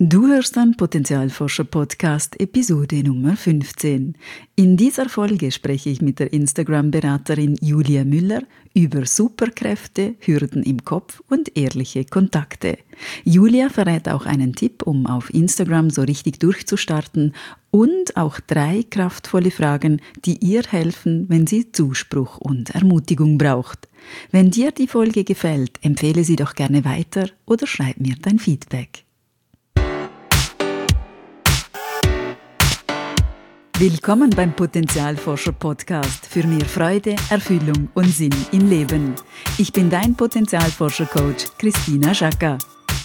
Du hörst den Potenzialforscher-Podcast, Episode Nummer 15. In dieser Folge spreche ich mit der Instagram-Beraterin Julia Müller über Superkräfte, Hürden im Kopf und ehrliche Kontakte. Julia verrät auch einen Tipp, um auf Instagram so richtig durchzustarten und auch 3 kraftvolle Fragen, die ihr helfen, wenn sie Zuspruch und Ermutigung braucht. Wenn dir die Folge gefällt, empfehle sie doch gerne weiter oder schreib mir dein Feedback. Willkommen beim Potenzialforscher-Podcast für mehr Freude, Erfüllung und Sinn im Leben. Ich bin dein Potenzialforscher-Coach Christina Schaka.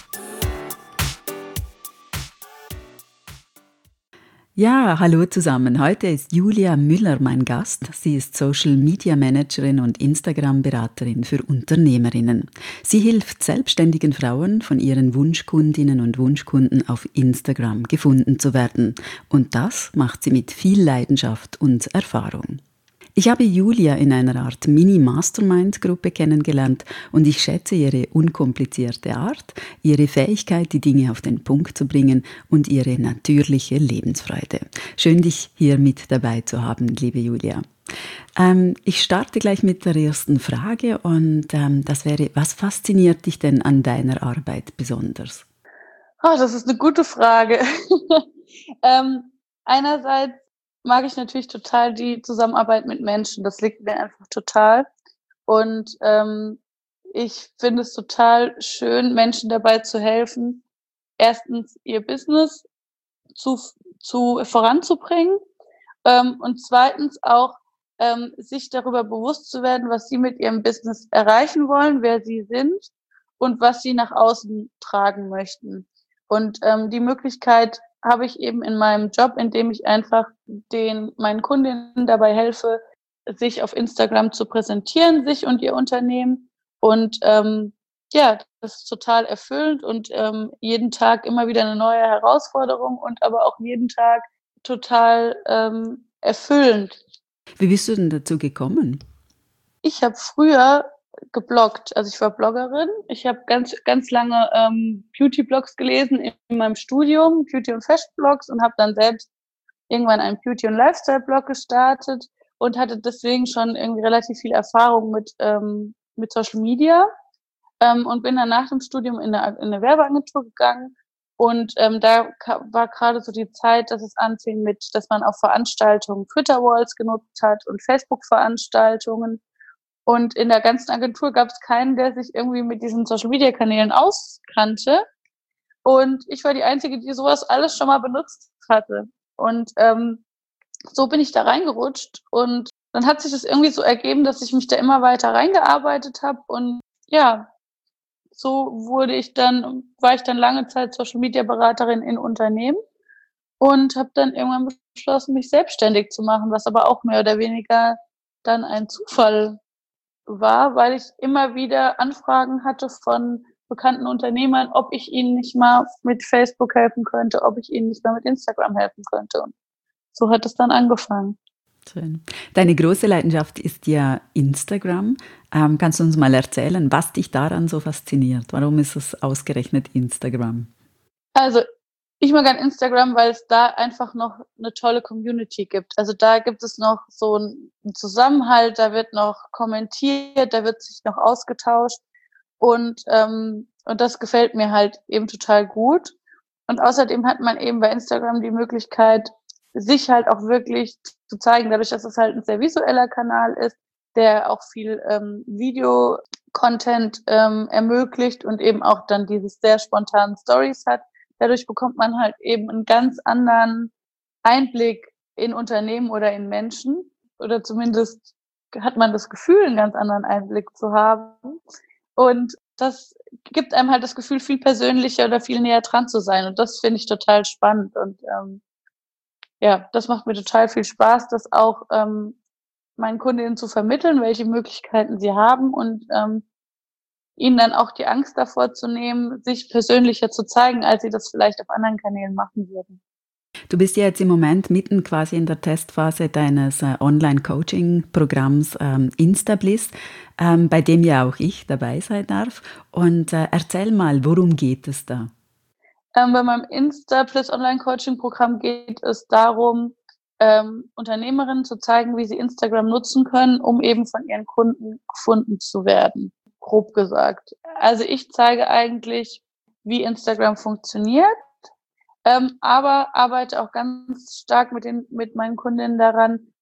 Ja, hallo zusammen. Heute ist Julia Müller mein Gast. Sie ist Social Media Managerin und Instagram-Beraterin für Unternehmerinnen. Sie hilft selbstständigen Frauen, von ihren Wunschkundinnen und Wunschkunden auf Instagram gefunden zu werden. Und das macht sie mit viel Leidenschaft und Erfahrung. Ich habe Julia in einer Art Mini-Mastermind-Gruppe kennengelernt und ich schätze ihre unkomplizierte Art, ihre Fähigkeit, die Dinge auf den Punkt zu bringen und ihre natürliche Lebensfreude. Schön, dich hier mit dabei zu haben, liebe Julia. Ich starte gleich mit der ersten Frage und das wäre, was fasziniert dich denn an deiner Arbeit besonders? Oh, das ist eine gute Frage. Einerseits mag ich natürlich total die Zusammenarbeit mit Menschen. Das liegt mir einfach total. Und ich finde es total schön, Menschen dabei zu helfen, erstens ihr Business zu voranzubringen, und zweitens auch sich darüber bewusst zu werden, was sie mit ihrem Business erreichen wollen, wer sie sind und was sie nach außen tragen möchten. Und die Möglichkeit habe ich eben in meinem Job, indem ich einfach meinen Kundinnen dabei helfe, sich auf Instagram zu präsentieren, sich und ihr Unternehmen. Und ja, das ist total erfüllend und jeden Tag immer wieder eine neue Herausforderung und aber auch jeden Tag total erfüllend. Wie bist du denn dazu gekommen? Ich habe früher gebloggt, also ich war Bloggerin. Ich habe ganz lange Beauty-Blogs gelesen in meinem Studium, Beauty- und Fashion-Blogs, und habe dann selbst irgendwann einen Beauty- und Lifestyle-Blog gestartet und hatte deswegen schon irgendwie relativ viel Erfahrung mit Social Media, und bin dann nach dem Studium in eine Werbeagentur gegangen. Und da war gerade so die Zeit, dass es anfing dass man auf Veranstaltungen Twitter-Walls genutzt hat und Facebook-Veranstaltungen. Und in der ganzen Agentur gab es keinen, der sich irgendwie mit diesen Social-Media-Kanälen auskannte. Und ich war die Einzige, die sowas alles schon mal benutzt hatte. Und so bin ich da reingerutscht. Und dann hat sich das irgendwie so ergeben, dass ich mich da immer weiter reingearbeitet habe. Und ja, so war ich dann lange Zeit Social-Media-Beraterin in Unternehmen und habe dann irgendwann beschlossen, mich selbstständig zu machen, was aber auch mehr oder weniger dann ein Zufall war, weil ich immer wieder Anfragen hatte von bekannten Unternehmern, ob ich ihnen nicht mal mit Facebook helfen könnte, ob ich ihnen nicht mal mit Instagram helfen könnte. Und so hat es dann angefangen. Schön. Deine große Leidenschaft ist ja Instagram. Kannst du uns mal erzählen, was dich daran so fasziniert? Warum ist es ausgerechnet Instagram? Also ich mag an Instagram, weil es da einfach noch eine tolle Community gibt. Also da gibt es noch so einen Zusammenhalt, da wird noch kommentiert, da wird sich noch ausgetauscht und das gefällt mir halt eben total gut. Und außerdem hat man eben bei Instagram die Möglichkeit, sich halt auch wirklich zu zeigen, dadurch, dass es halt ein sehr visueller Kanal ist, der auch viel Video-Content ermöglicht und eben auch dann dieses sehr spontanen Stories hat. Dadurch bekommt man halt eben einen ganz anderen Einblick in Unternehmen oder in Menschen. Oder zumindest hat man das Gefühl, einen ganz anderen Einblick zu haben. Und das gibt einem halt das Gefühl, viel persönlicher oder viel näher dran zu sein. Und das finde ich total spannend. Und ja, das macht mir total viel Spaß, das auch meinen Kundinnen zu vermitteln, welche Möglichkeiten sie haben und ihnen dann auch die Angst davor zu nehmen, sich persönlicher zu zeigen, als sie das vielleicht auf anderen Kanälen machen würden. Du bist ja jetzt im Moment mitten quasi in der Testphase deines Online-Coaching-Programms Instabliss, bei dem ja auch ich dabei sein darf. Und erzähl mal, worum geht es da? Bei meinem Insta Plus Online-Coaching-Programm geht es darum, Unternehmerinnen zu zeigen, wie sie Instagram nutzen können, um eben von ihren Kunden gefunden zu werden, grob gesagt. Also ich zeige eigentlich, wie Instagram funktioniert, aber arbeite auch ganz stark mit meinen Kundinnen daran,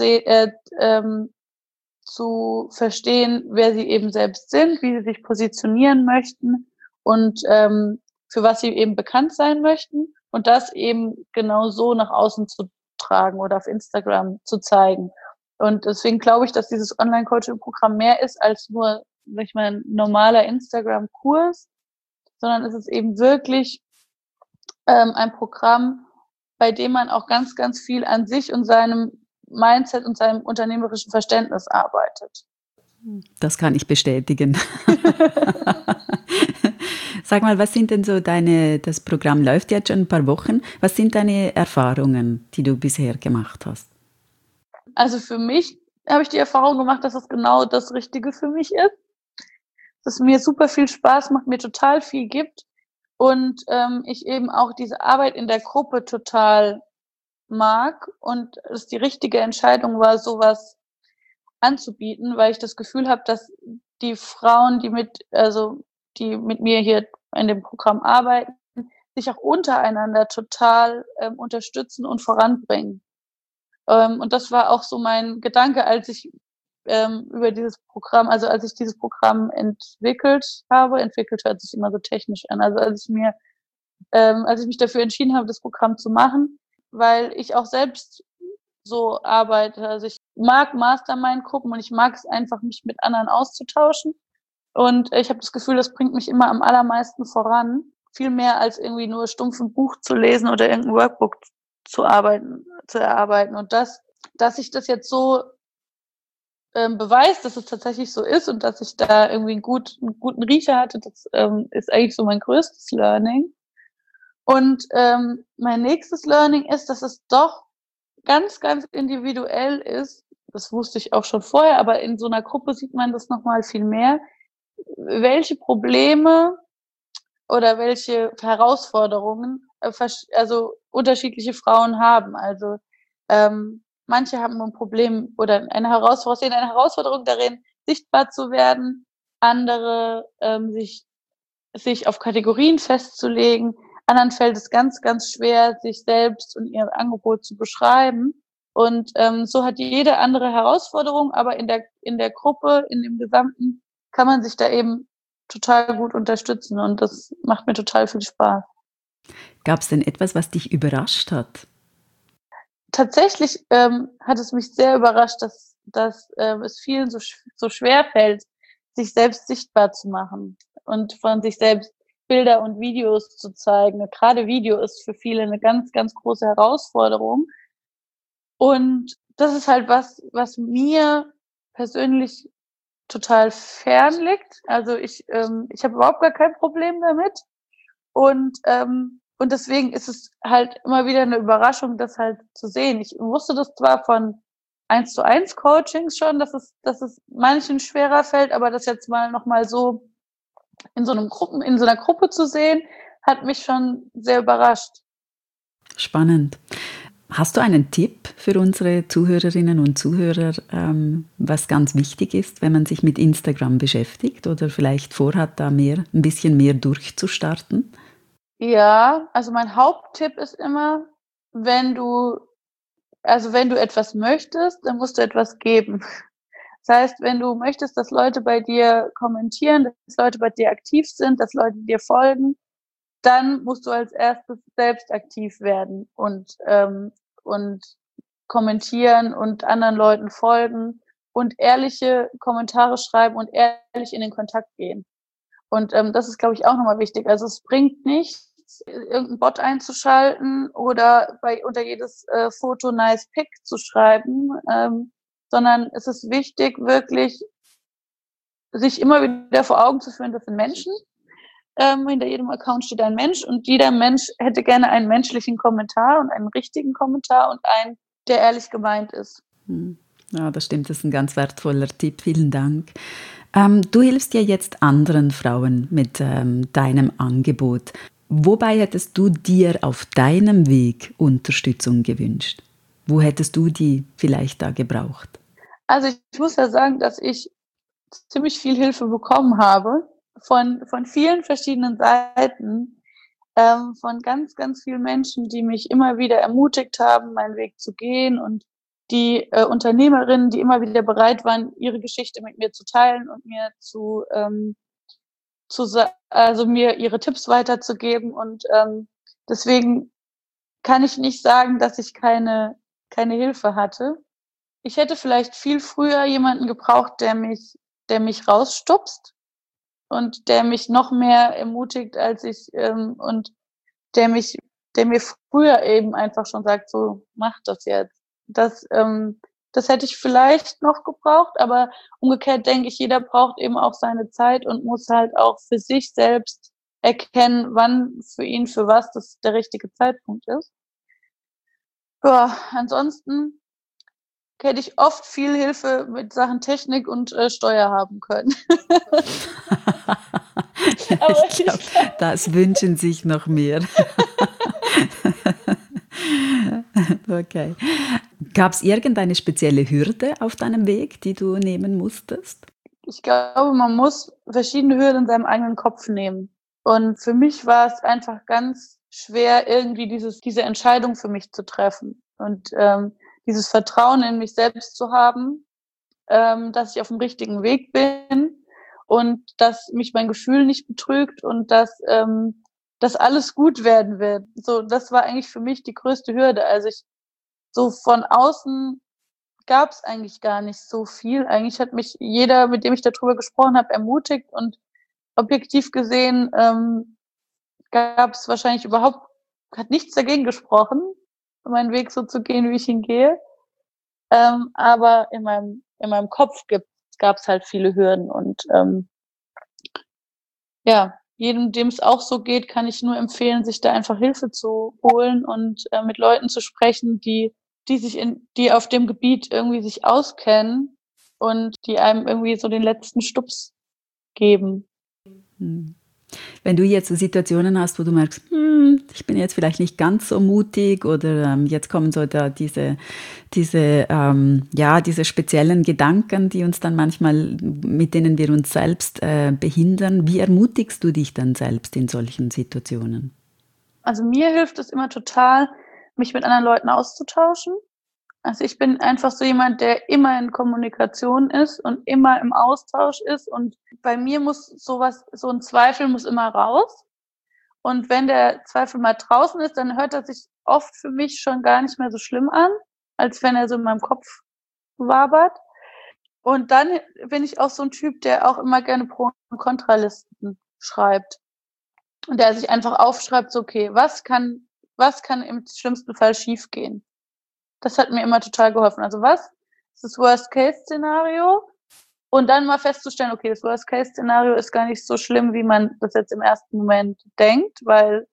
zu verstehen, wer sie eben selbst sind, wie sie sich positionieren möchten und für was sie eben bekannt sein möchten und das eben genau so nach außen zu tragen oder auf Instagram zu zeigen. Und deswegen glaube ich, dass dieses Online-Coaching-Programm mehr ist als nur, sag ich mal, ein normaler Instagram-Kurs, sondern es ist eben wirklich ein Programm, bei dem man auch ganz, ganz viel an sich und seinem Mindset und seinem unternehmerischen Verständnis arbeitet. Das kann ich bestätigen. Sag mal, was sind denn so das Programm läuft jetzt schon ein paar Wochen. Was sind deine Erfahrungen, die du bisher gemacht hast? Also für mich habe ich die Erfahrung gemacht, dass es genau das Richtige für mich ist. Dass es mir super viel Spaß macht, mir total viel gibt und ich eben auch diese Arbeit in der Gruppe total mag und es die richtige Entscheidung war, sowas anzubieten, weil ich das Gefühl habe, dass die Frauen, die mit mir hier in dem Programm arbeiten, sich auch untereinander total unterstützen und voranbringen. Und das war auch so mein Gedanke, als ich über dieses Programm, also als ich dieses Programm entwickelt hört sich immer so technisch an, also als ich mich dafür entschieden habe, das Programm zu machen, weil ich auch selbst so arbeite. Also ich mag Mastermind-Gruppen und ich mag es einfach, mich mit anderen auszutauschen. Und ich habe das Gefühl, das bringt mich immer am allermeisten voran. Viel mehr als irgendwie nur stumpf ein Buch zu lesen oder irgendein Workbook zu erarbeiten. Und dass ich das jetzt so beweist, dass es tatsächlich so ist und dass ich da irgendwie einen guten Riecher hatte, das ist eigentlich so mein größtes Learning. Und mein nächstes Learning ist, dass es doch ganz, ganz individuell ist. Das wusste ich auch schon vorher, aber in so einer Gruppe sieht man das nochmal viel mehr, welche Probleme oder welche Herausforderungen also unterschiedliche Frauen haben. Also manche haben ein Problem oder eine Herausforderung darin, sichtbar zu werden, andere sich auf Kategorien festzulegen, anderen fällt es ganz, ganz schwer, sich selbst und ihr Angebot zu beschreiben. Und so hat jede andere Herausforderung, aber in der Gruppe, in dem Gesamten, kann man sich da eben total gut unterstützen und das macht mir total viel Spaß. Gab es denn etwas, was dich überrascht hat? Tatsächlich hat es mich sehr überrascht, dass es vielen so schwer fällt, sich selbst sichtbar zu machen und von sich selbst Bilder und Videos zu zeigen. Gerade Video ist für viele eine ganz, ganz große Herausforderung. Und das ist halt was mir persönlich total fern liegt. Also ich habe überhaupt gar kein Problem damit. Und deswegen ist es halt immer wieder eine Überraschung, das halt zu sehen. Ich wusste das zwar von 1:1 Coachings schon, dass es manchen schwerer fällt, aber das jetzt noch mal so in so einer Gruppe zu sehen, hat mich schon sehr überrascht. Spannend. Hast du einen Tipp für unsere Zuhörerinnen und Zuhörer, was ganz wichtig ist, wenn man sich mit Instagram beschäftigt oder vielleicht vorhat, da ein bisschen mehr durchzustarten? Ja, also mein Haupttipp ist immer, wenn du etwas möchtest, dann musst du etwas geben. Das heißt, wenn du möchtest, dass Leute bei dir kommentieren, dass Leute bei dir aktiv sind, dass Leute dir folgen, dann musst du als erstes selbst aktiv werden und kommentieren und anderen Leuten folgen und ehrliche Kommentare schreiben und ehrlich in den Kontakt gehen. Und das ist, glaube ich, auch nochmal wichtig. Also es bringt nichts, irgendeinen Bot einzuschalten oder unter jedes Foto nice pic zu schreiben, sondern es ist wichtig, wirklich sich immer wieder vor Augen zu führen, das sind Menschen. Hinter jedem Account steht ein Mensch und jeder Mensch hätte gerne einen menschlichen Kommentar und einen richtigen Kommentar und einen, der ehrlich gemeint ist. Ja, das stimmt, das ist ein ganz wertvoller Tipp. Vielen Dank. Du hilfst ja jetzt anderen Frauen mit deinem Angebot. Wobei hättest du dir auf deinem Weg Unterstützung gewünscht? Wo hättest du die vielleicht da gebraucht? Also ich muss ja sagen, dass ich ziemlich viel Hilfe bekommen habe von vielen verschiedenen Seiten, von ganz, ganz vielen Menschen, die mich immer wieder ermutigt haben, meinen Weg zu gehen, und die Unternehmerinnen, die immer wieder bereit waren, ihre Geschichte mit mir zu teilen und mir also mir ihre Tipps weiterzugeben. Und deswegen kann ich nicht sagen, dass ich keine Hilfe hatte. Ich hätte vielleicht viel früher jemanden gebraucht, der mich rausstupst und der mich noch mehr ermutigt, als ich und der mich der mir früher eben einfach schon sagt: „So, mach das jetzt.“ Das hätte ich vielleicht noch gebraucht, aber umgekehrt denke ich, jeder braucht eben auch seine Zeit und muss halt auch für sich selbst erkennen, wann für ihn für was das der richtige Zeitpunkt ist. Ja, ansonsten hätte ich oft viel Hilfe mit Sachen Technik und Steuer haben können. Aber Ich ich glaube, das wünschen sich noch mehr. Okay. Gab es irgendeine spezielle Hürde auf deinem Weg, die du nehmen musstest? Ich glaube, man muss verschiedene Hürden in seinem eigenen Kopf nehmen. Und für mich war es einfach ganz schwer, irgendwie diese Entscheidung für mich zu treffen und dieses Vertrauen in mich selbst zu haben, dass ich auf dem richtigen Weg bin und dass mich mein Gefühl nicht betrügt und dass alles gut werden wird. So, das war eigentlich für mich die größte Hürde. Also so von außen gab es eigentlich gar nicht so viel. Eigentlich hat mich jeder, mit dem ich darüber gesprochen habe, ermutigt, und objektiv gesehen gab es wahrscheinlich hat nichts dagegen gesprochen, meinen Weg so zu gehen, wie ich ihn gehe. Aber in meinem Kopf gab es halt viele Hürden, und ja, jedem, dem es auch so geht, kann ich nur empfehlen, sich da einfach Hilfe zu holen und mit Leuten zu sprechen, die auf dem Gebiet irgendwie sich auskennen und die einem irgendwie so den letzten Stups geben. Hm. Wenn du jetzt so Situationen hast, wo du merkst, ich bin jetzt vielleicht nicht ganz so mutig oder jetzt kommen so diese speziellen Gedanken, die uns dann manchmal, mit denen wir uns selbst behindern. Wie ermutigst du dich dann selbst in solchen Situationen? Also mir hilft es immer total, mich mit anderen Leuten auszutauschen. Also ich bin einfach so jemand, der immer in Kommunikation ist und immer im Austausch ist, und bei mir muss so ein Zweifel muss immer raus. Und wenn der Zweifel mal draußen ist, dann hört er sich oft für mich schon gar nicht mehr so schlimm an, als wenn er so in meinem Kopf wabert. Und dann bin ich auch so ein Typ, der auch immer gerne Pro- und Kontralisten schreibt. Und der sich einfach aufschreibt, so: „Okay, was kann im schlimmsten Fall schiefgehen?“ Das hat mir immer total geholfen. Also, was ist das Worst-Case-Szenario? Und dann mal festzustellen, okay, das Worst-Case-Szenario ist gar nicht so schlimm, wie man das jetzt im ersten Moment denkt, weil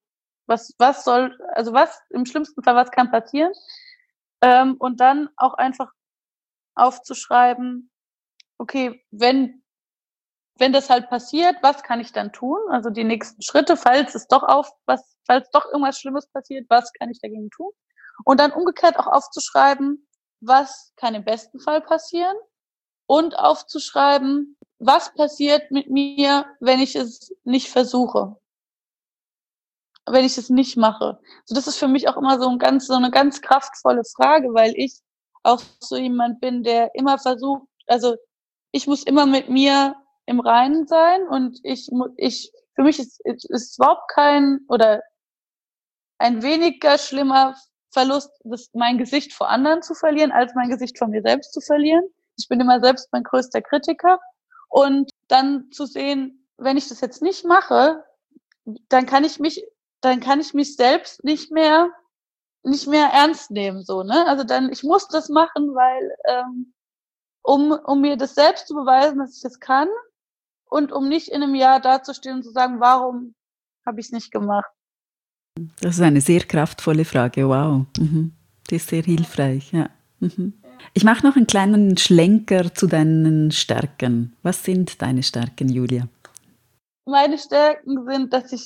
was im schlimmsten Fall, was kann passieren? Und dann auch einfach aufzuschreiben, okay, wenn das halt passiert, was kann ich dann tun? Also die nächsten Schritte, falls doch irgendwas Schlimmes passiert, was kann ich dagegen tun? Und dann umgekehrt auch aufzuschreiben, was kann im besten Fall passieren, und aufzuschreiben, was passiert mit mir, wenn ich es nicht versuche, wenn ich es nicht mache. So, das ist für mich auch immer so eine ganz kraftvolle Frage, weil ich auch so jemand bin, der immer versucht, also ich muss immer mit mir im Reinen sein, und für mich ist überhaupt kein oder ein weniger schlimmer Verlust, mein Gesicht vor anderen zu verlieren, als mein Gesicht vor mir selbst zu verlieren. Ich bin immer selbst mein größter Kritiker, und dann zu sehen, wenn ich das jetzt nicht mache, dann kann ich mich selbst nicht mehr ernst nehmen, so, ne? Also ich muss das machen, weil um mir das selbst zu beweisen, dass ich das kann, und um nicht in einem Jahr dazustehen und zu sagen: „Warum habe ich es nicht gemacht?“ Das ist eine sehr kraftvolle Frage, wow. Mhm. Die ist sehr hilfreich, ja. Mhm. Ich mache noch einen kleinen Schlenker zu deinen Stärken. Was sind deine Stärken, Julia? Meine Stärken sind, dass ich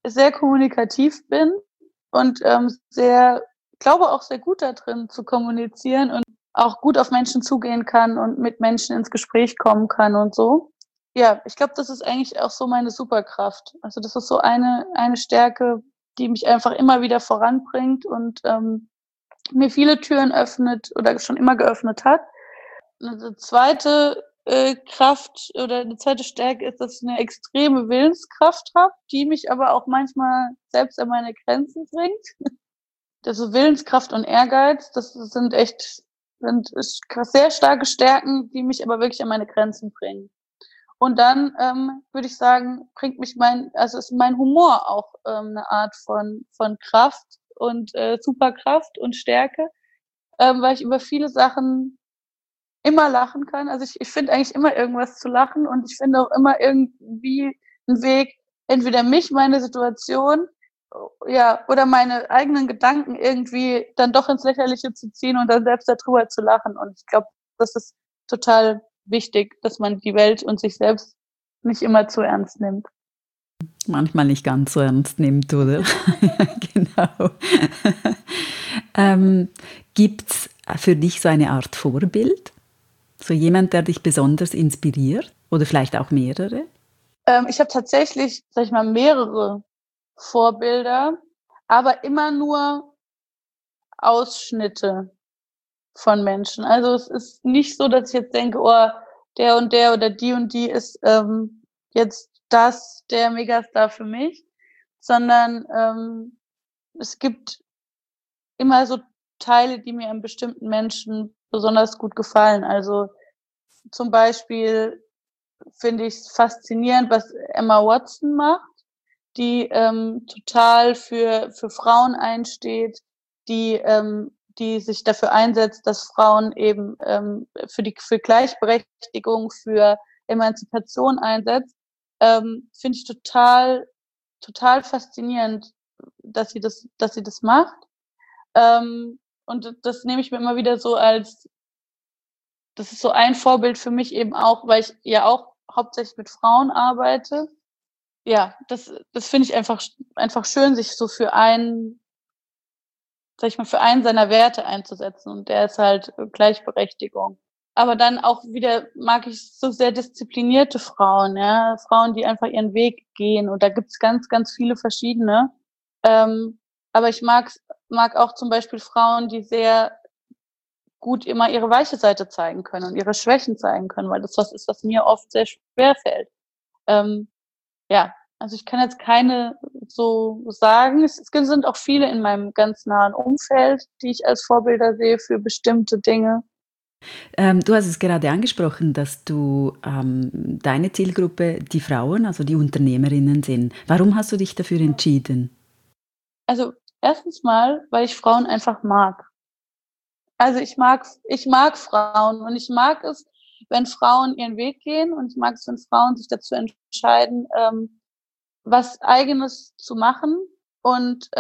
sehr kommunikativ bin und glaube auch sehr gut da drin zu kommunizieren und auch gut auf Menschen zugehen kann und mit Menschen ins Gespräch kommen kann und so. Ja, ich glaube, das ist eigentlich auch so meine Superkraft. Also das ist so eine Stärke, die mich einfach immer wieder voranbringt und mir viele Türen öffnet oder schon immer geöffnet hat. 'Ne zweite, Kraft oder 'ne zweite Stärke ist, dass ich 'ne extreme Willenskraft habe, die mich aber auch manchmal selbst an meine Grenzen bringt. Also, Willenskraft und Ehrgeiz, das sind sehr starke Stärken, die mich aber wirklich an meine Grenzen bringen. Und dann, würde ich sagen, bringt mich ist mein Humor auch, 'ne Art von Kraft und, Superkraft und Stärke, weil ich über viele Sachen immer lachen kann. Also, ich finde eigentlich immer irgendwas zu lachen und ich finde auch immer irgendwie 'n Weg, entweder meine Situation, ja, oder meine eigenen Gedanken irgendwie dann doch ins Lächerliche zu ziehen und dann selbst da drüber zu lachen. Und ich glaube, das ist total wichtig, dass man die Welt und sich selbst nicht immer zu ernst nimmt. Manchmal nicht ganz so ernst nimmt, oder? Genau. Ähm, Gibt's für dich so eine Art Vorbild? So jemand, der dich besonders inspiriert oder vielleicht auch mehrere? Ich habe tatsächlich, sage ich mal, mehrere Vorbilder, aber immer nur Ausschnitte von Menschen. Also, es ist nicht so, dass ich jetzt denke: „Oh, der und der oder die und die ist, jetzt der Megastar für mich“, sondern, es gibt immer so Teile, die mir an bestimmten Menschen besonders gut gefallen. Also, zum Beispiel finde ich's faszinierend, was Emma Watson macht, die, total für Frauen einsteht, die sich dafür einsetzt, dass Frauen eben, für Gleichberechtigung, für Emanzipation einsetzt, finde ich total faszinierend, dass sie das macht. Und das nehme ich mir immer wieder so als das ist so ein Vorbild für mich eben auch, weil ich ja auch hauptsächlich mit Frauen arbeite. Ja, das finde ich einfach schön, sich so sage ich mal, für einen seiner Werte einzusetzen und der ist halt, Gleichberechtigung. Aber dann auch wieder mag ich so sehr disziplinierte Frauen, ja, Frauen, die einfach ihren Weg gehen und da gibt's ganz, ganz viele verschiedene. Aber ich mag auch zum Beispiel Frauen, die sehr gut immer ihre weiche Seite zeigen können und ihre Schwächen zeigen können, weil das was ist, was mir oft sehr schwer fällt. Ähm, ja, also ich kann jetzt keine so sagen. Sind auch viele in meinem ganz nahen Umfeld, die ich als Vorbilder sehe für bestimmte Dinge. Du hast es gerade angesprochen, dass deine Zielgruppe die Frauen, also die Unternehmerinnen sind. Warum hast du dich dafür entschieden? Also, erstens mal, weil ich Frauen einfach mag. Also, ich mag Frauen und ich mag es, wenn Frauen ihren Weg gehen und ich mag es, wenn Frauen sich dazu entscheiden, was Eigenes zu machen und,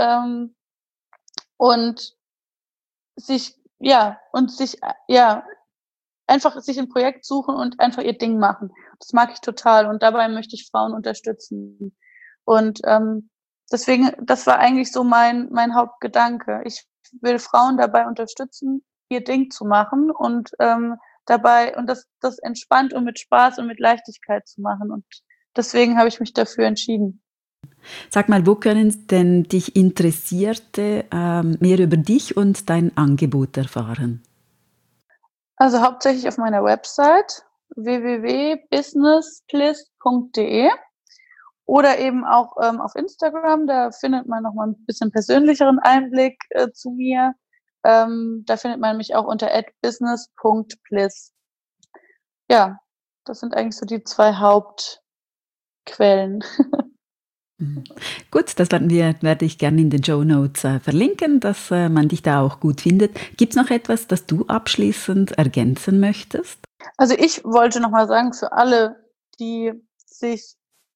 und sich einfach sich 'n Projekt suchen und einfach ihr Ding machen. Das mag ich total und dabei möchte ich Frauen unterstützen. Und, deswegen das war eigentlich so mein Hauptgedanke. Ich will Frauen dabei unterstützen, ihr Ding zu machen und, das entspannt und mit Spaß und mit Leichtigkeit zu machen und deswegen habe ich mich dafür entschieden. Sag mal, wo können denn dich Interessierte mehr über dich und dein Angebot erfahren? Also, hauptsächlich auf meiner Website www.businesspliss.de oder eben auch, auf Instagram, da findet man noch mal 'n bisschen persönlicheren Einblick, zu mir. Da findet man mich auch unter @business.bliss. Ja, das sind eigentlich so die 2 Hauptquellen. Mhm. Gut, werde ich gerne in den Shownotes verlinken, dass man dich da auch gut findet. Gibt's noch etwas, das du abschließend ergänzen möchtest? Also, ich wollte noch mal sagen, für alle, die sich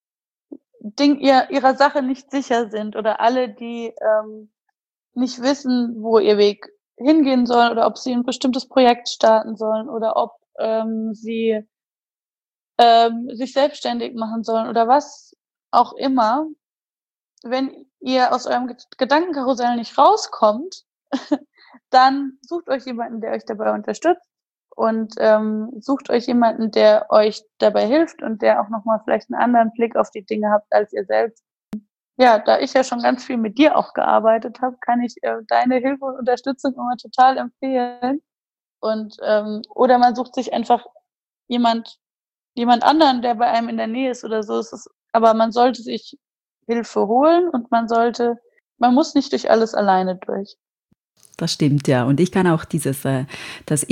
ihrer Sache nicht sicher sind oder alle, die, nicht wissen, wo ihr Weg hingehen soll oder ob sie 'n bestimmtes Projekt starten sollen oder ob, sie, sich selbstständig machen sollen oder was auch immer. wenn ihr aus eurem Gedankenkarussell nicht rauskommt, dann sucht euch jemanden, der euch dabei unterstützt und sucht euch jemanden, der euch dabei hilft und der auch nochmal vielleicht einen anderen Blick auf die Dinge habt als ihr selbst. Ja, da ich ja schon ganz viel mit dir auch gearbeitet habe, kann ich deine Hilfe und Unterstützung immer total empfehlen. Und oder man sucht sich einfach jemand anderen, der bei einem in der Nähe ist oder so. Aber man sollte sich Hilfe holen und man muss nicht durch alles alleine durch. Das stimmt, ja. Und ich kann auch das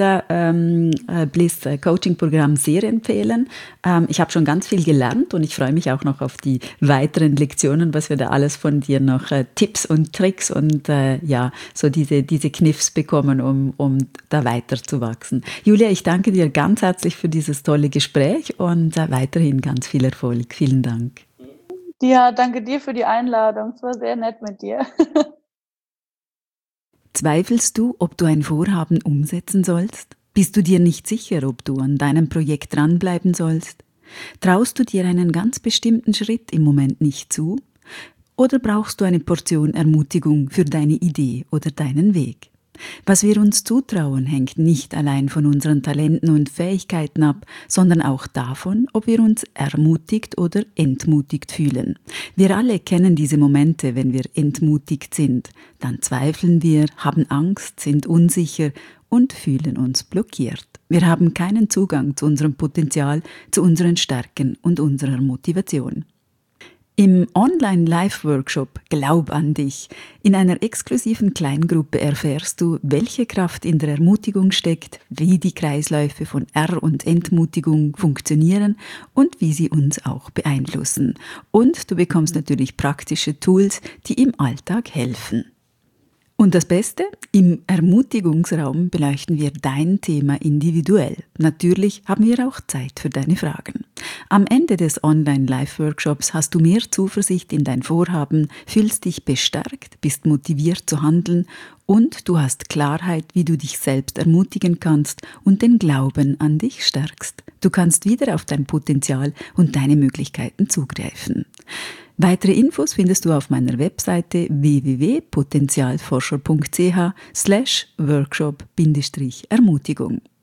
Insta-Bliss-Coaching-Programm sehr empfehlen. Ich habe schon ganz viel gelernt und ich freue mich auch noch auf die weiteren Lektionen, was wir da alles von dir noch Tipps und Tricks und so diese Kniffs bekommen, um da weiterzuwachsen. Julia, ich danke dir ganz herzlich für dieses tolle Gespräch und weiterhin ganz viel Erfolg. Vielen Dank. Ja, danke dir für die Einladung. Es war sehr nett mit dir. Zweifelst du, ob du ein Vorhaben umsetzen sollst? Bist du dir nicht sicher, ob du an deinem Projekt dranbleiben sollst? Traust du dir einen ganz bestimmten Schritt im Moment nicht zu? Oder brauchst du eine Portion Ermutigung für deine Idee oder deinen Weg? Was wir uns zutrauen, hängt nicht allein von unseren Talenten und Fähigkeiten ab, sondern auch davon, ob wir uns ermutigt oder entmutigt fühlen. Wir alle kennen diese Momente, wenn wir entmutigt sind. Dann zweifeln wir, haben Angst, sind unsicher und fühlen uns blockiert. Wir haben keinen Zugang zu unserem Potenzial, zu unseren Stärken und unserer Motivation. Im Online-Live-Workshop Glaub an dich in einer exklusiven Kleingruppe erfährst du, welche Kraft in der Ermutigung steckt, wie die Kreisläufe von Er- und Entmutigung funktionieren und wie sie uns auch beeinflussen. Und du bekommst natürlich praktische Tools, die im Alltag helfen. Und das Beste, im Ermutigungsraum beleuchten wir dein Thema individuell. Natürlich haben wir auch Zeit für deine Fragen. Am Ende des Online-Live-Workshops hast du mehr Zuversicht in dein Vorhaben, fühlst dich bestärkt, bist motiviert zu handeln und du hast Klarheit, wie du dich selbst ermutigen kannst und den Glauben an dich stärkst. Du kannst wieder auf dein Potenzial und deine Möglichkeiten zugreifen. Weitere Infos findest du auf meiner Webseite www.potenzialforscher.ch/workshop-ermutigung.